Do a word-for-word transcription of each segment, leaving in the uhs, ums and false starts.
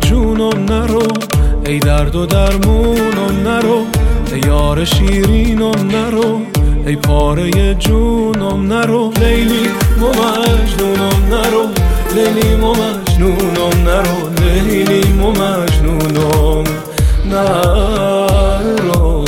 جونم نرو، ای درد و درمونم نرو، ای یار شیرینم نرو، ای پاره جونم نرو، لیلی و مجنونم نرو، لیلی و مجنونم نرو، لیلی و مجنونم نرو.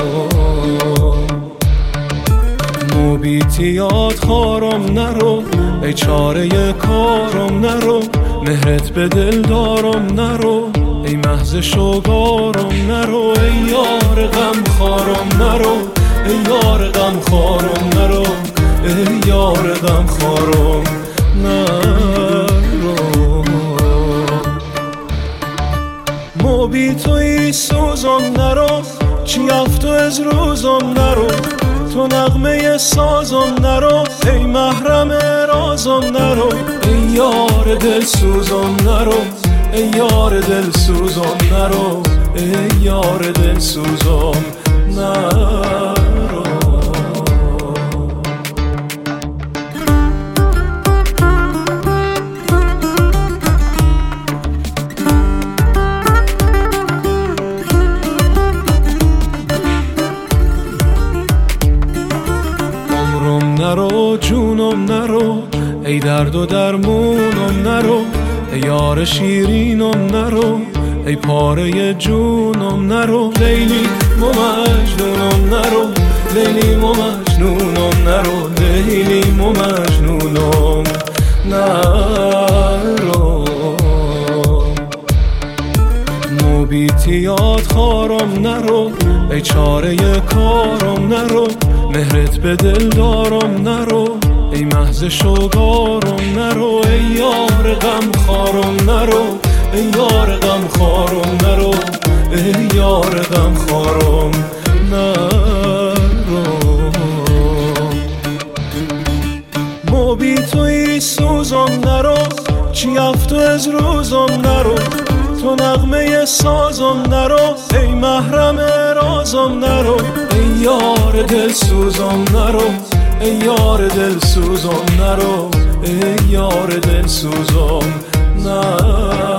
موبیتیات خارم نرو، ای چاره کارم نرو، مهرت به دل دارم نرو، ای محض شوگارم نرو، ای یار غم خارم نرو، ای یار غم خارم نرو، ای یار غم خارم نرو. موبی توی سوزم نرو، چی افتو از روزم نرو، تو نغمه سازم نرو، ای محرم رازم نرو، ای یار دل سوزم نرو، ای یار دل سوزم نرو، ای یار دل سوزم نرو. نرو جونم نرو، ای درد و درمونم نرو، ای یار شیرینم نرو، ای پاره جونم نرو، لیلی و مجنونم نرو، لیلی و مجنونم نرو، لیلی و مجنونم نرو. موبیتیات خارم نرو، ای چاره کارم نرو، مهرت به دل دارم نرو، ای محض شوگارم نرو، ای یار غم خارم نرو، ای یار غم خارم نرو، ای یار غم خارم نرو. موبی توی سوزم نرو، چی افتو از روزم نرو، تو نغمه سازم نرو، ای محرم رازم نرو، ای یار دل سوزم نرو، ای یار دل سوزم نرو، ای یار دل سوزم نرو.